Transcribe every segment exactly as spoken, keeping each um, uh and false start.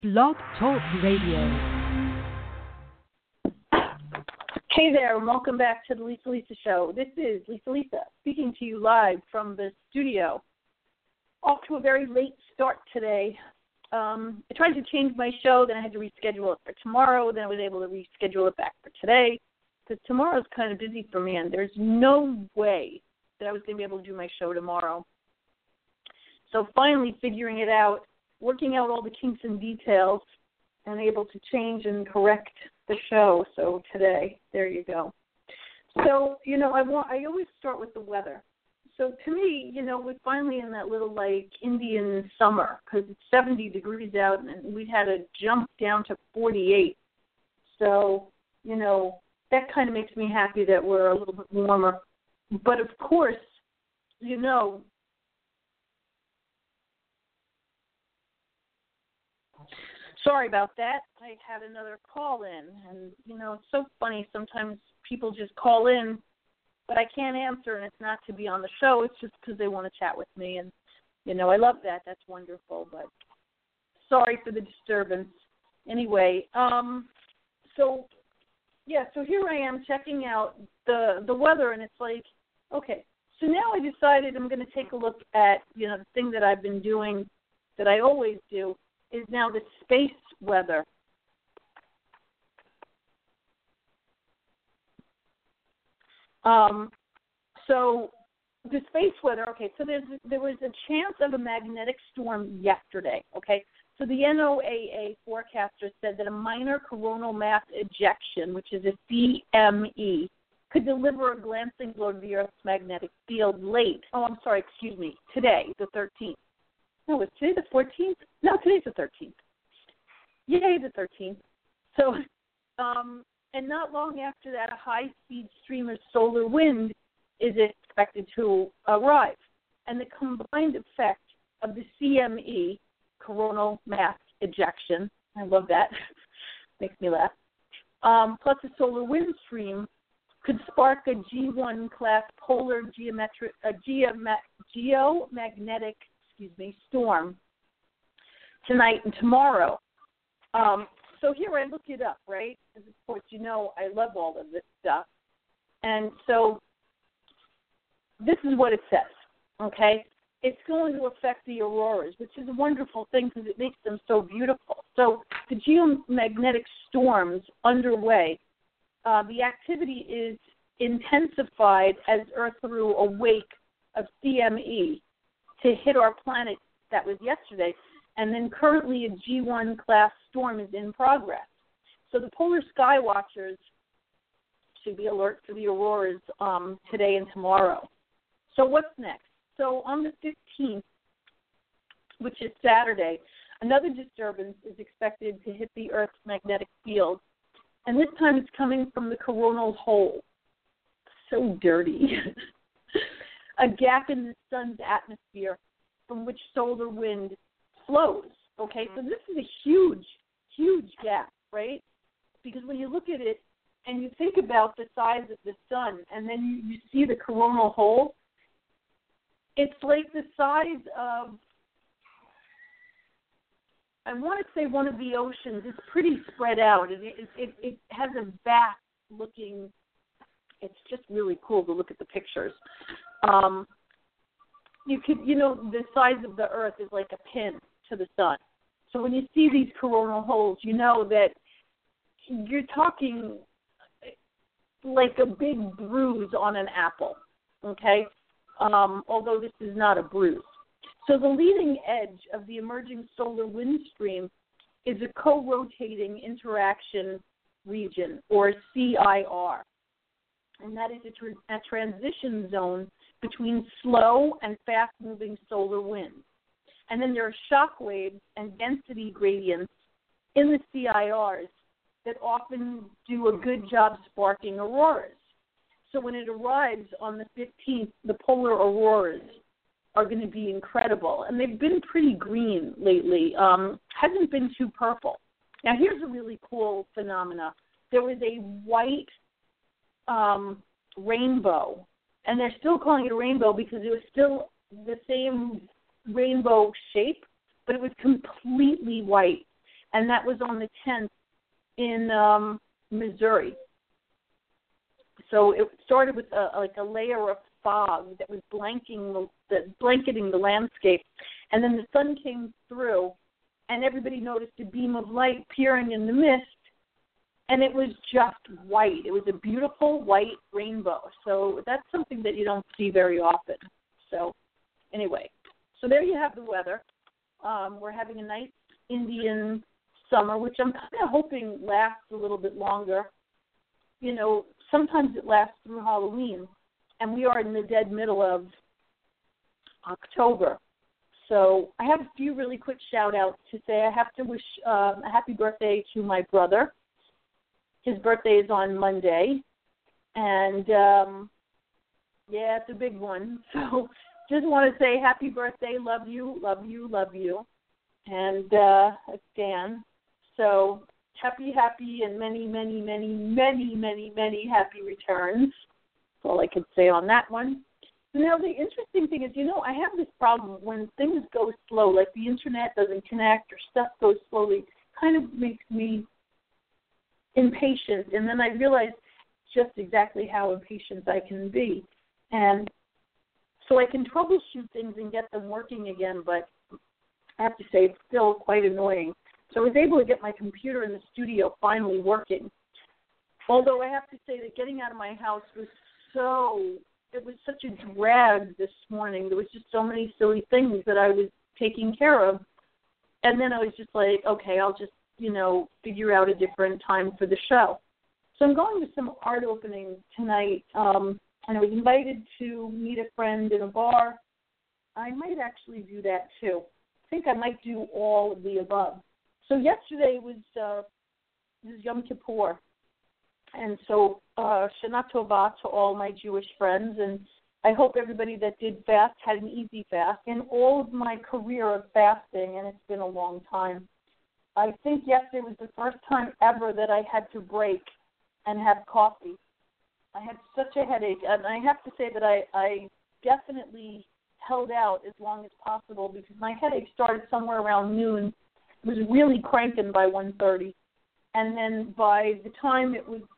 Blog Talk Radio. Hey there, and welcome back to the Lisa Lisa Show. This is Lisa Lisa speaking to you live from the studio. Off to a very late start today. Um, I tried to change my show, then I had to reschedule it for tomorrow, then I was able to reschedule it back for today, because tomorrow's kind of busy for me, and there's no way that I was going to be able to do my show tomorrow. So finally figuring it out, working out all the kinks and details, and able to change and correct the show. So today, there you go. So, you know, I want I always start with the weather. So to me, you know, we're finally in that little, like, Indian summer, because it's seventy degrees out, and we had a jump down to forty-eight. So, you know, that kind of makes me happy that we're a little bit warmer. But, of course, you know, sorry about that. I had another call in, and, you know, it's so funny. Sometimes people just call in, but I can't answer, and it's not to be on the show. It's just because they want to chat with me, and, you know, I love that. That's wonderful, but sorry for the disturbance. Anyway, um, so, yeah, so here I am checking out the, the weather, and it's like, okay, so now I decided I'm going to take a look at, you know, the thing that I've been doing that I always do, is now the space weather. Um, so the space weather, okay, so there's, there was a chance of a magnetic storm yesterday, okay? So the NOAA forecaster said that a minor coronal mass ejection, which is a C M E, could deliver a glancing blow to the Earth's magnetic field late. Oh, I'm sorry, excuse me, today, the thirteenth. No, is today the fourteenth? No, today's the thirteenth. Yay, the thirteenth. So, um, and not long after that, a high-speed stream of solar wind is expected to arrive. And the combined effect of the C M E, coronal mass ejection, I love that, makes me laugh, um, plus a solar wind stream could spark a G one class polar geometric, a geoma- geomagnetic excuse me, storm tonight and tomorrow. Um, so here I look it up, right? Because, of course, you know I love all of this stuff. And so this is what it says, okay? It's going to affect the auroras, which is a wonderful thing because it makes them so beautiful. So the geomagnetic storms underway, uh, the activity is intensified as Earth threw a wake of C M E to hit our planet. That was yesterday, and then currently a G one class storm is in progress. So the polar sky watchers should be alert for the auroras um, today and tomorrow. So what's next? So on the fifteenth, which is Saturday, another disturbance is expected to hit the Earth's magnetic field, and this time it's coming from the coronal hole. So dirty. A gap in the sun's atmosphere from which solar wind flows, okay? So this is a huge, huge gap, right? Because when you look at it and you think about the size of the sun and then you, you see the coronal hole, it's like the size of, I want to say one of the oceans. It's pretty spread out. It, it, it, it has a vast looking, it's just really cool to look at the pictures. Um, you could, you know, the size of the Earth is like a pin to the sun. So when you see these coronal holes, you know that you're talking like a big bruise on an apple, okay? Um, although this is not a bruise. So the leading edge of the emerging solar wind stream is a co-rotating interaction region, or C I R. And that is a, tra- a transition zone between slow and fast-moving solar winds. And then there are shock waves and density gradients in the C I Rs that often do a good job sparking auroras. So when it arrives on the fifteenth, the polar auroras are going to be incredible. And they've been pretty green lately. Um, hasn't been too purple. Now, here's a really cool phenomena. There was a white um, rainbow, and they're still calling it a rainbow because it was still the same rainbow shape, but it was completely white. and that was on the tenth in um, Missouri. So it started with a, like a layer of fog that was blanking the, the, blanketing the landscape, and then the sun came through, and everybody noticed a beam of light peering in the mist, and it was just white. It was a beautiful white rainbow. So that's something that you don't see very often. So anyway, so there you have the weather. Um, we're having a nice Indian summer, which I'm kind of hoping lasts a little bit longer. You know, sometimes it lasts through Halloween, and we are in the dead middle of October. So I have a few really quick shout-outs to say. I have to wish uh, a happy birthday to my brother. His birthday is on Monday, and, um, yeah, it's a big one. So just want to say happy birthday, love you, love you, love you. And uh, it's Dan. So happy, happy, and many, many, many, many, many, many happy returns. That's all I could say on that one. Now, the interesting thing is, you know, I have this problem when things go slow, like the internet doesn't connect or stuff goes slowly, it kind of makes me impatient. And then I realize just exactly how impatient I can be. And so I can troubleshoot things and get them working again, but I have to say it's still quite annoying. So I was able to get my computer in the studio finally working. Although I have to say that getting out of my house was so, it was such a drag this morning. There was just so many silly things that I was taking care of. And then I was just like, okay, I'll just, you know, figure out a different time for the show. So I'm going to some art openings tonight, um, and I was invited to meet a friend in a bar. I might actually do that too. I think I might do all of the above. So yesterday was uh, was Yom Kippur, and so uh, Shana Tova to all my Jewish friends, and I hope everybody that did fast had an easy fast. In all of my career of fasting, and it's been a long time, I think yesterday was the first time ever that I had to break and have coffee. I had such a headache, and I have to say that I, I definitely held out as long as possible because my headache started somewhere around noon. It was really cranking by one thirty, and then by the time it was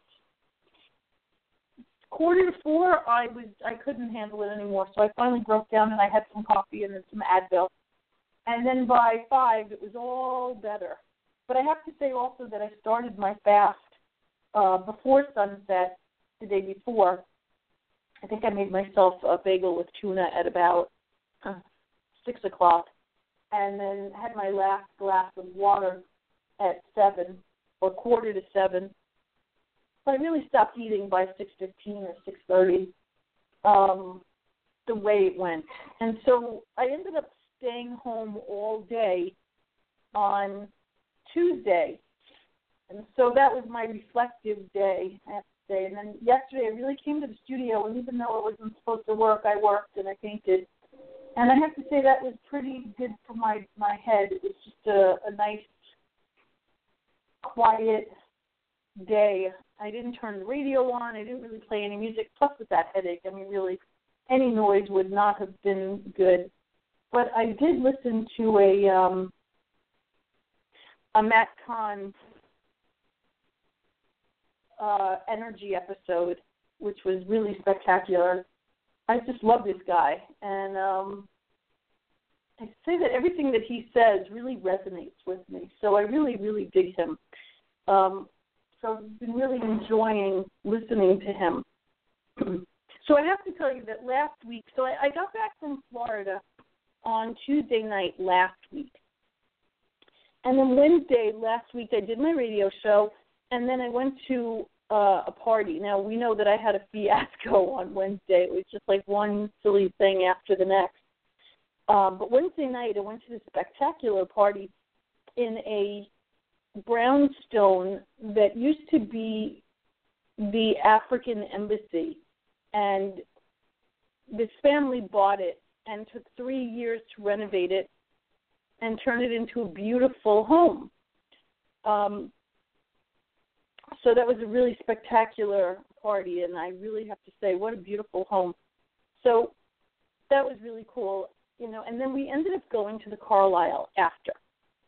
quarter to four, I was I couldn't handle it anymore, so I finally broke down and I had some coffee and then some Advil. And then by five, it was all better. But I have to say also that I started my fast uh, before sunset the day before. I think I made myself a bagel with tuna at about uh, six o'clock, and then had my last glass of water at seven or quarter to seven. But I really stopped eating by six fifteen or six thirty, um, the way it went. And so I ended up staying home all day on Tuesday. And so that was my reflective day, I have to say. And then yesterday I really came to the studio, and even though I wasn't supposed to work, I worked and I painted. And I have to say that was pretty good for my, my head. It was just a, a nice, quiet day. I didn't turn the radio on. I didn't really play any music. Plus with that headache, I mean, really, any noise would not have been good. But I did listen to a um, a Matt Kahn uh, energy episode, which was really spectacular. I just love this guy, and um, I say that everything that he says really resonates with me. So I really, really dig him. Um, so I've been really enjoying listening to him. So I have to tell you that last week, so I, I got back from Florida on Tuesday night last week. And then Wednesday last week I did my radio show, and then I went to uh, a party. Now, we know that I had a fiasco on Wednesday. It was just like one silly thing after the next. Um, but Wednesday night I went to this spectacular party in a brownstone that used to be the African embassy. And this family bought it and took three years to renovate it and turn it into a beautiful home. Um, so that was a really spectacular party, and I really have to say, what a beautiful home. So that was really cool, you know. And then we ended up going to the Carlisle after.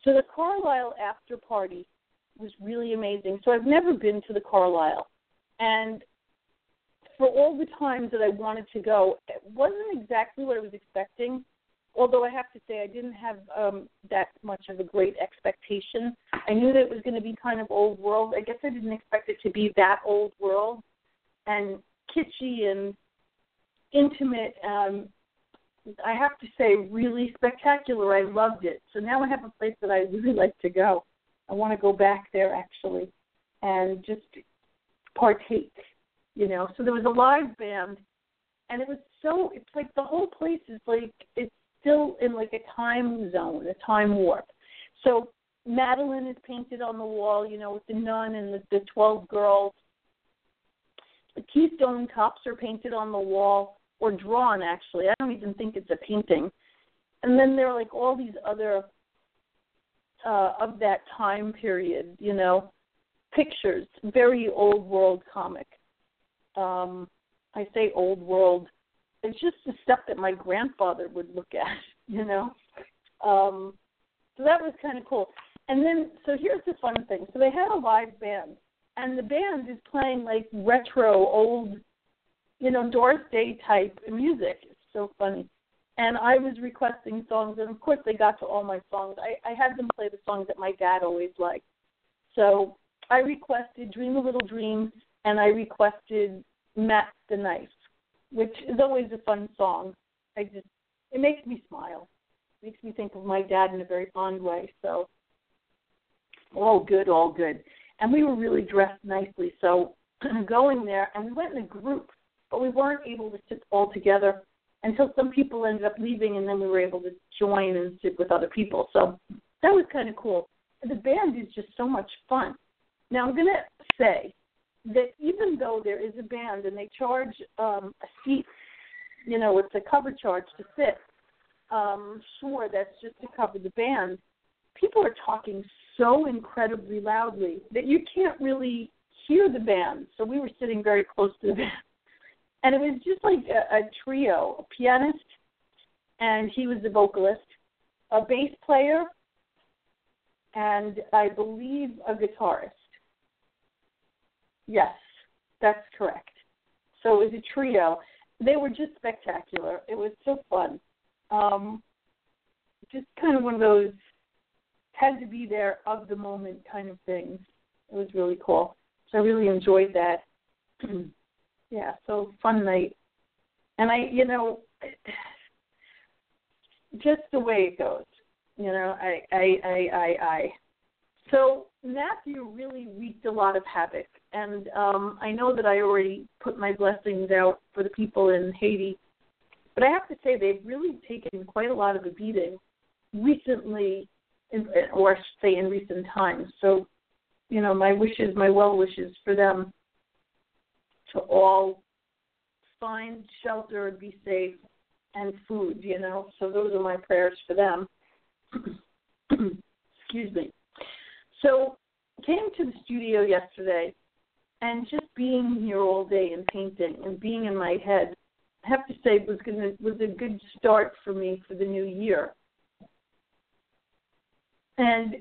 So the Carlisle after party was really amazing. So I've never been to the Carlisle. And for all the times that I wanted to go, it wasn't exactly what I was expecting, although I have to say I didn't have um, that much of a great expectation. I knew that it was going to be kind of old world. I guess I didn't expect it to be that old world and kitschy and intimate. Um, I have to say, really spectacular. I loved it. So now I have a place that I really like to go. I want to go back there, actually, and just partake, you know. So there was a live band, and it was so, it's like the whole place is like, it's still in like a time zone, a time warp. So Madeline is painted on the wall, you know, with the nun and the, the twelve girls. The Keystone Cops are painted on the wall, or drawn, actually. I don't even think it's a painting. And then there are like all these other, uh, of that time period, you know, pictures, very old world comic. Um, I say old world. It's just the stuff that my grandfather would look at, you know. Um, so that was kind of cool. And then, so here's the fun thing. So they had a live band, and the band is playing like retro, old, you know, Doris Day type music. It's so funny. And I was requesting songs, and of course they got to all my songs. I, I had them play the songs that my dad always liked. So I requested Dream a Little Dream, and I requested Matt the Knife, which is always a fun song. I just, it makes me smile. It makes me think of my dad in a very fond way. So all good, all good. And we were really dressed nicely. So going there, and we went in a group, but we weren't able to sit all together until some people ended up leaving, and then we were able to join and sit with other people. So that was kind of cool. The band is just so much fun. Now I'm going to say that even though there is a band and they charge um, a seat, you know, it's a cover charge to sit, um, sure, that's just to cover the band, people are talking so incredibly loudly that you can't really hear the band. So we were sitting very close to the band. And it was just like a, a trio, a pianist, and he was the vocalist, a bass player, and I believe a guitarist. Yes, that's correct. So it was a trio. They were just spectacular. It was so fun. Um, just kind of one of those had to be there of the moment kind of things. It was really cool. So I really enjoyed that. Yeah, so fun night. And I, you know, just the way it goes, you know, I, I, I, I, I. So Matthew really wreaked a lot of havoc. And um, I know that I already put my blessings out for the people in Haiti. But I have to say they've really taken quite a lot of a beating recently, in, or I should say in recent times. So, you know, my wishes, my well wishes for them to all find shelter, be safe, and food, you know. So those are my prayers for them. Excuse me. So came to the studio yesterday, and just being here all day and painting and being in my head, I have to say was gonna was a good start for me for the new year. And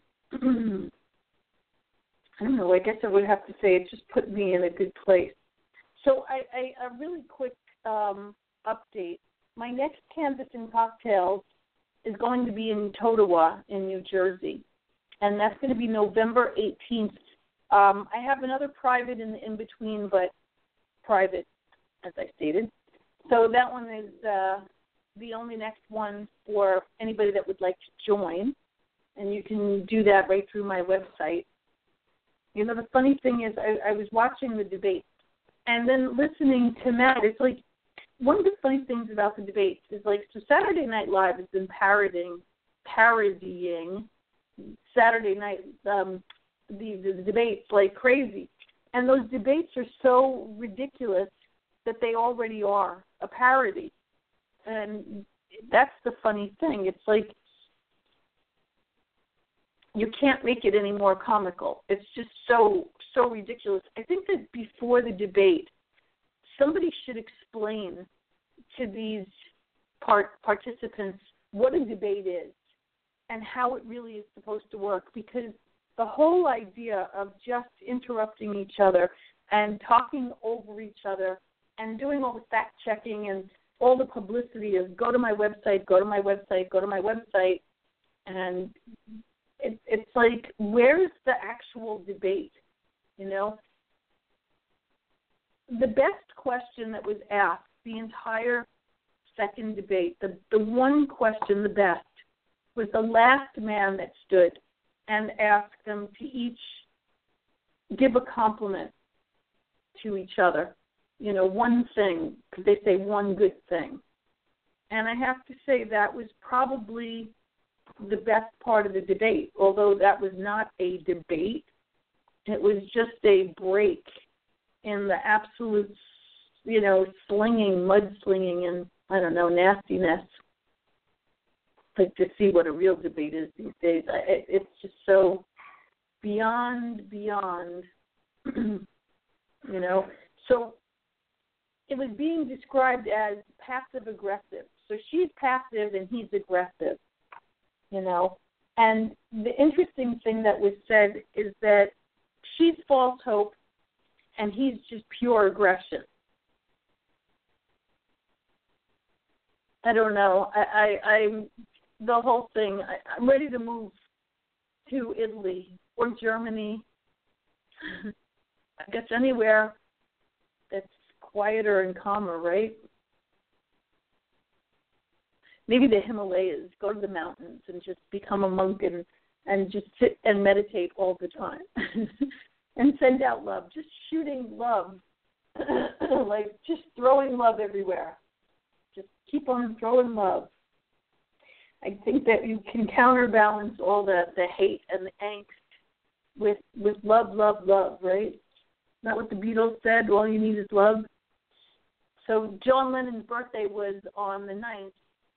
I don't know, I guess I would have to say it just put me in a good place. So I, I, a really quick um, update. My next Canvas and Cocktails is going to be in Totowa in New Jersey, and that's going to be November eighteenth. Um, I have another private in the in-between, but private, as I stated. So that one is uh, the only next one for anybody that would like to join, and you can do that right through my website. You know, the funny thing is I, I was watching the debate, and then listening to Matt, it's like one of the funny things about the debates is like, so Saturday Night Live has been parodying, parodying Saturday night, um, the, the, the debates like crazy. And those debates are so ridiculous that they already are a parody. And that's the funny thing. It's like you can't make it any more comical. It's just so, so ridiculous. I think that before the debate, somebody should explain to these part, participants what a debate is. and how it really is supposed to work, because the whole idea of just interrupting each other and talking over each other and doing all the fact-checking and all the publicity of go to my website, go to my website, go to my website, and it, it's like, where's the actual debate, you know? The best question that was asked the entire second debate, the, the one question, the best, was the last man that stood and asked them to each give a compliment to each other. You know, one thing, because they say one good thing. And I have to say that was probably the best part of the debate, although that was not a debate. It was just a break in the absolute, you know, slinging, mudslinging, and, I don't know, nastiness. Like, to see what a real debate is these days. It, it's just so beyond, beyond, you know. So it was being described as passive-aggressive. So she's passive and he's aggressive, you know. And the interesting thing that was said is that she's false hope and he's just pure aggression. I don't know. I, I, I'm the whole thing. I, I'm ready to move to Italy or Germany. I guess anywhere that's quieter and calmer, right? Maybe the Himalayas. Go to the mountains and just become a monk and, and just sit and meditate all the time and send out love. Just shooting love, like just throwing love everywhere. Just keep on throwing love. I think that you can counterbalance all the, the hate and the angst with with love, love, love, right? Not what the Beatles said, all you need is love. So John Lennon's birthday was on the ninth,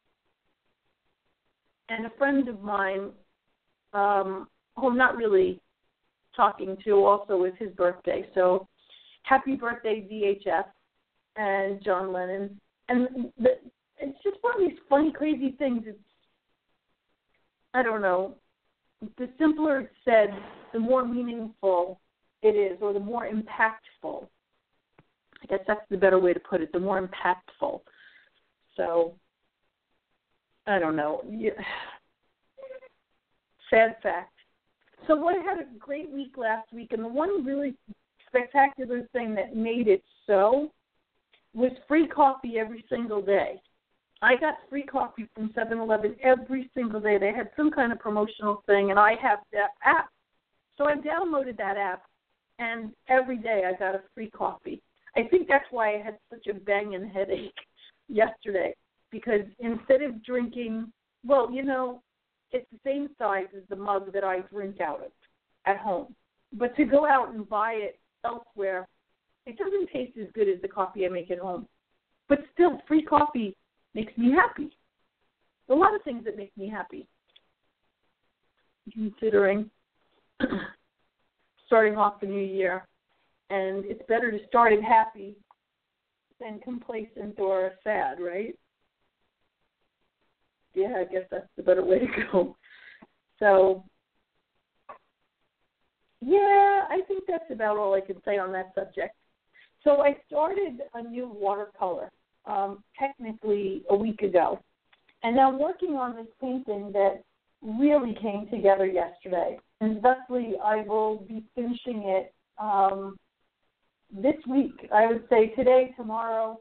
and a friend of mine, um, who I'm not really talking to, also was his birthday. So happy birthday, D H F and John Lennon. And the, it's just one of these funny, crazy things. It's, I don't know, the simpler it's said, the more meaningful it is, or the more impactful. I guess that's the better way to put it, the more impactful. So, I don't know. Yeah. Sad fact. So I had a great week last week, and the one really spectacular thing that made it so was free coffee every single day. I got free coffee from seven eleven every single day. They had some kind of promotional thing, and I have that app. So I downloaded that app, and every day I got a free coffee. I think that's why I had such a banging headache yesterday, because instead of drinking, well, you know, it's the same size as the mug that I drink out of at home. But to go out and buy it elsewhere, it doesn't taste as good as the coffee I make at home. But still, free coffee makes me happy. A lot of things that make me happy, considering starting off the new year. And it's better to start it happy than complacent or sad, right? Yeah, I guess that's the better way to go. So, yeah, I think that's about all I can say on that subject. So I started a new watercolor, um, technically a week ago. And I'm working on this painting that really came together yesterday. And thusly, I will be finishing it um, this week. I would say today, tomorrow,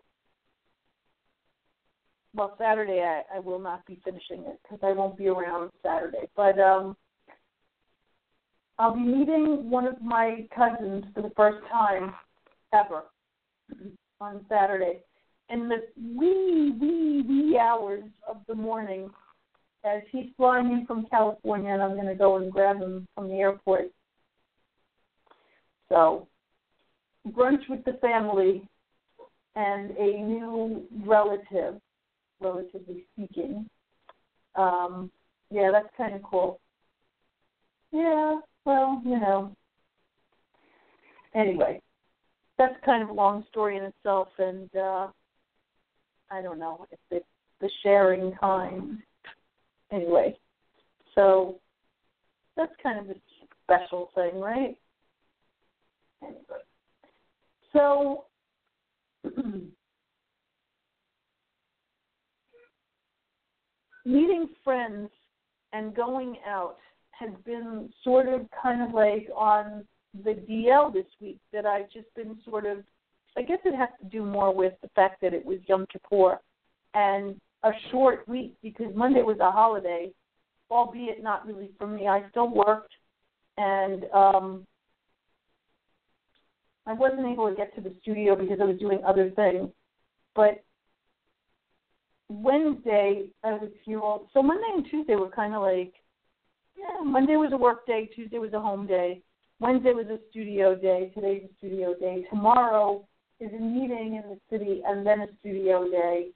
well, Saturday I, I will not be finishing it because I won't be around Saturday. But um, I'll be meeting one of my cousins for the first time ever on Saturday. In the wee, wee, wee hours of the morning, as he's flying in from California, and I'm going to go and grab him from the airport. So, brunch with the family and a new relative, relatively speaking. Um, yeah, that's kind of cool. Yeah, well, you know. Anyway, that's kind of a long story in itself, and uh, I don't know if it's the sharing kind. Anyway, So that's kind of a special thing, right? Anyway. So meeting friends and going out has been sort of kind of like on the D L this week, that I've just been sort of, I guess it has to do more with the fact that it was Yom Kippur and a short week, because Monday was a holiday, albeit not really for me. I still worked, and um, I wasn't able to get to the studio because I was doing other things. But Wednesday, I was here all, so Monday and Tuesday were kind of like, yeah, Monday was a work day, Tuesday was a home day, Wednesday was a studio day, today's a studio day, tomorrow is a meeting in the city, and then a studio day.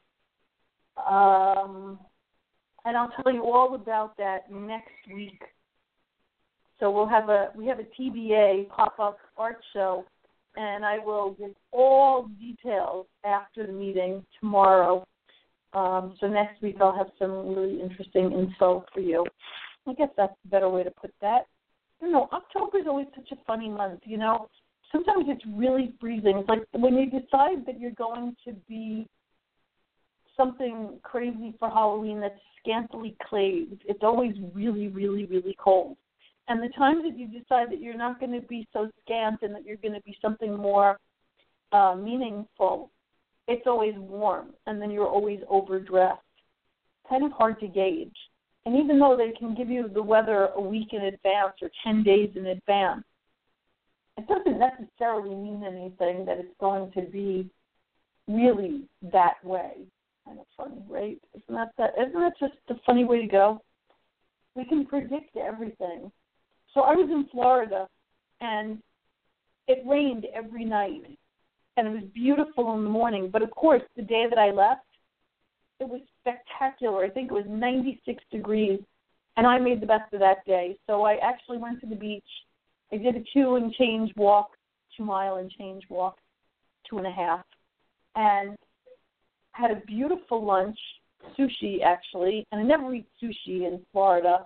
Um, and I'll tell you all about that next week. So we'll have a we have a T B A pop-up art show, and I will give all details after the meeting tomorrow. Um, so next week I'll have some really interesting info for you. I guess that's a better way to put that. You know, October is always such a funny month, you know. Sometimes it's really freezing. It's like when you decide that you're going to be something crazy for Halloween that's scantily clad, it's always really, really, really cold. And the times that you decide that you're not going to be so scant and that you're going to be something more uh, meaningful, it's always warm, and then you're always overdressed. Kind of hard to gauge. And even though they can give you the weather a week in advance or ten days in advance, it doesn't necessarily mean anything that it's going to be really that way. Kind of funny, right? Isn't that, that, isn't that just a funny way to go? We can predict everything. So I was in Florida, and it rained every night, and it was beautiful in the morning. But, of course, the day that I left, it was spectacular. I think it was ninety-six degrees, and I made the best of that day. So I actually went to the beach. I did a two and change walk, two mile and change walk, two and a half, and had a beautiful lunch, sushi actually, and I never eat sushi in Florida.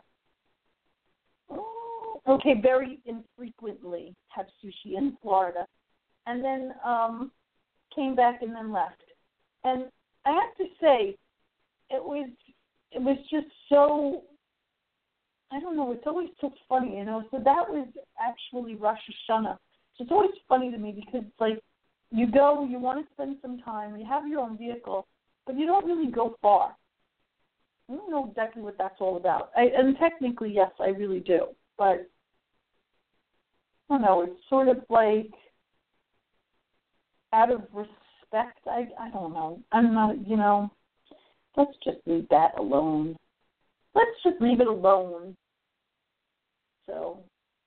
Okay, very infrequently have sushi in Florida. And then um, came back and then left. And I have to say, it was it was just so, I don't know, it's always so funny, you know. So that was actually Rosh Hashanah. So it's always funny to me because it's like you go, you want to spend some time, you have your own vehicle, but you don't really go far. I don't know exactly what that's all about. I, and technically, yes, I really do. But, I don't know, it's sort of like out of respect. I, I don't know. I'm not, you know, let's just leave that alone. Let's just leave it alone. So,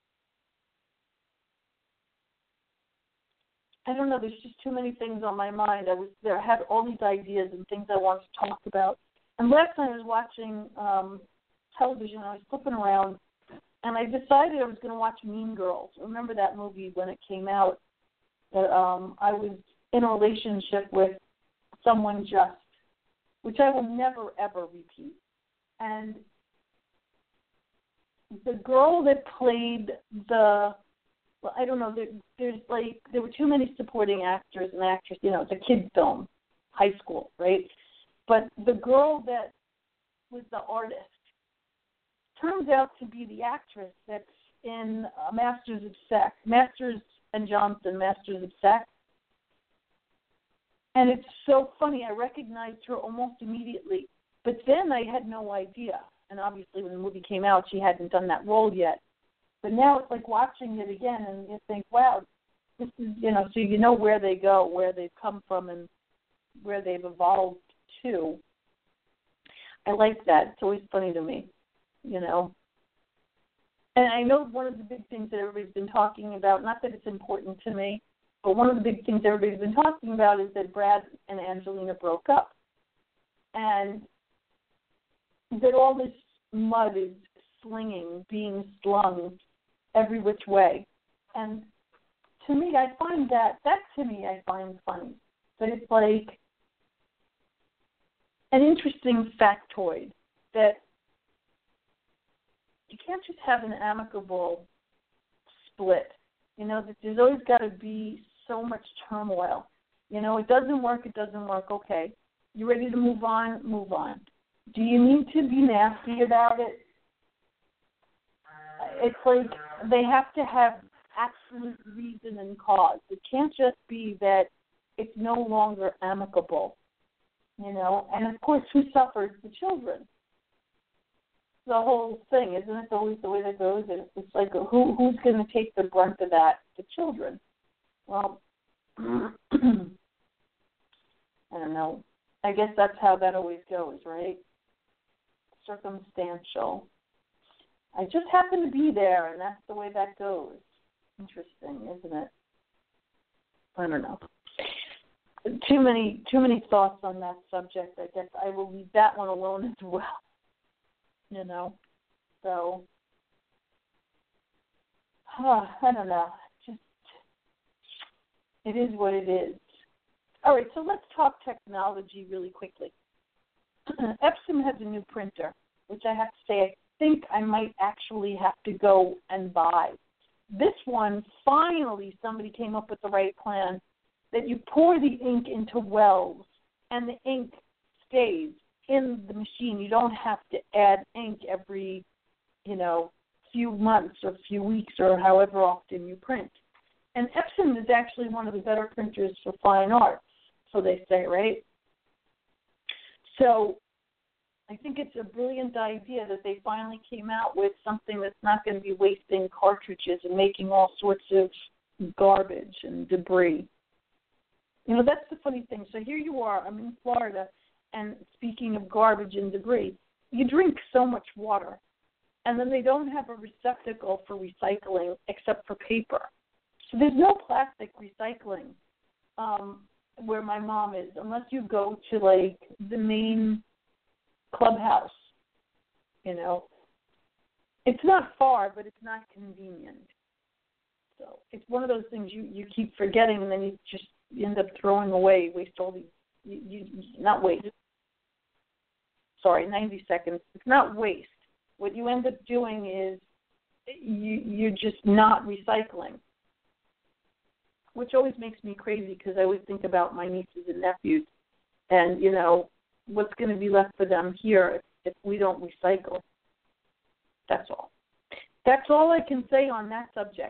I don't know, there's just too many things on my mind. I was there, I had all these ideas and things I wanted to talk about. And last night I was watching um, television, I was flipping around, and I decided I was going to watch Mean Girls. Remember that movie when it came out, that um, I was in a relationship with someone just, which I will never, ever repeat. And the girl that played the, well, I don't know, there, there's like, there were too many supporting actors and actresses, you know, it's a kid's film, high school, right? But the girl that was the artist turns out to be the actress that's in uh, Masters of Sex, Masters and Johnson, Masters of Sex. And it's so funny. I recognized her almost immediately. But then I had no idea. And obviously when the movie came out, she hadn't done that role yet. But now it's like watching it again and you think, wow, this is, you know, so you know where they go, where they've come from and where they've evolved to. I like that. It's always funny to me, you know. And I know one of the big things that everybody's been talking about, not that it's important to me, but one of the big things everybody's been talking about is that Brad and Angelina broke up. And that all this mud is slinging, being slung every which way. And to me, I find that, that to me I find funny. But it's like an interesting factoid that you can't just have an amicable split. You know, there's always got to be so much turmoil. You know, it doesn't work, it doesn't work, okay. You ready to move on? Move on. Do you need to be nasty about it? It's like they have to have absolute reason and cause. It can't just be that it's no longer amicable, you know. And, of course, who suffers? The children. The whole thing, isn't it always the way that goes? It's like who who's going to take the brunt of that? The children. Well, I don't know. I guess that's how that always goes, right? Circumstantial. I just happen to be there, and that's the way that goes. Interesting, isn't it? I don't know. Too many, too many thoughts on that subject. I guess I will leave that one alone as well. You know, so uh, I don't know. Just it is what it is. All right, so let's talk technology really quickly. Epson has a new printer, which I have to say I think I might actually have to go and buy. This one, finally, somebody came up with the right plan that you pour the ink into wells and the ink stays in the machine. You don't have to add ink every, you know, few months or few weeks or however often you print. And Epson is actually one of the better printers for fine arts, so they say, right? So I think it's a brilliant idea that they finally came out with something that's not going to be wasting cartridges and making all sorts of garbage and debris. You know, that's the funny thing. So here you are, I'm in Florida, and speaking of garbage and debris, you drink so much water, and then they don't have a receptacle for recycling except for paper. So there's no plastic recycling um, where my mom is, unless you go to, like, the main clubhouse, you know. It's not far, but it's not convenient. So it's one of those things you, you keep forgetting, and then you just you end up throwing away, waste all these, you, you, not waste, sorry, ninety seconds. It's not waste. What you end up doing is you, you're just not recycling, which always makes me crazy because I always think about my nieces and nephews and, you know, what's going to be left for them here if we don't recycle. That's all. That's all I can say on that subject.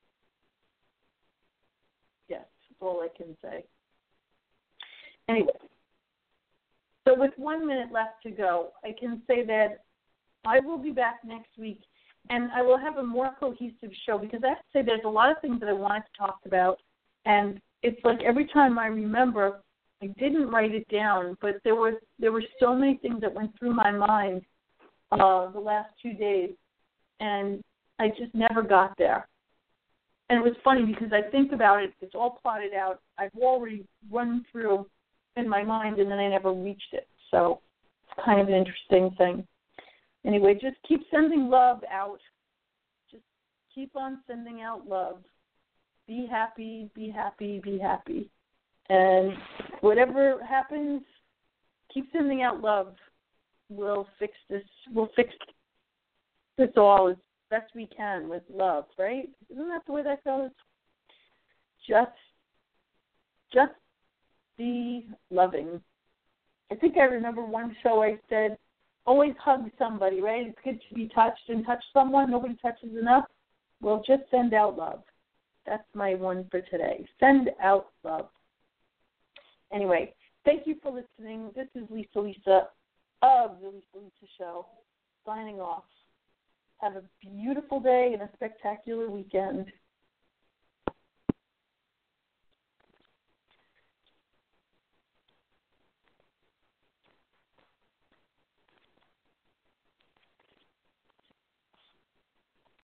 Yes, that's all I can say. Anyway, so with one minute left to go, I can say that I will be back next week, and I will have a more cohesive show because I have to say there's a lot of things that I wanted to talk about, and it's like every time I remember, I didn't write it down, but there were there were so many things that went through my mind uh, the last two days, and I just never got there. And it was funny because I think about it, it's all plotted out. I've already run through in my mind, and then I never reached it. So it's kind of an interesting thing. Anyway, just keep sending love out. Just keep on sending out love. Be happy, be happy, be happy. And whatever happens, keep sending out love. We'll fix this. We'll fix this all as best we can with love, right? Isn't that the way that goes? Just, just be loving. I think I remember one show I said, always hug somebody, right? It's good to be touched and touch someone. Nobody touches enough. Well, just send out love. That's my one for today. Send out love. Anyway, thank you for listening. This is Lisa Lisa of the Lisa Lisa Show, signing off. Have a beautiful day and a spectacular weekend.